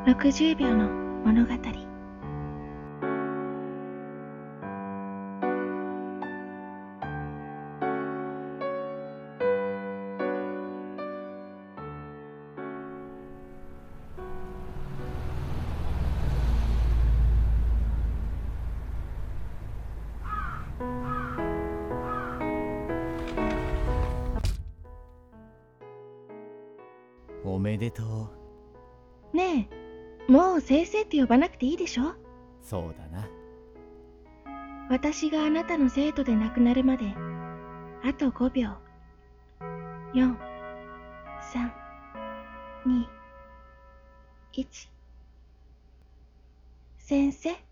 60秒の物語。 おめでとねえ、もう先生って呼ばなくていいでしょ。 う。そうだな。 私があなたの生徒でなくなるまであと5秒。4、3、2、1。先生。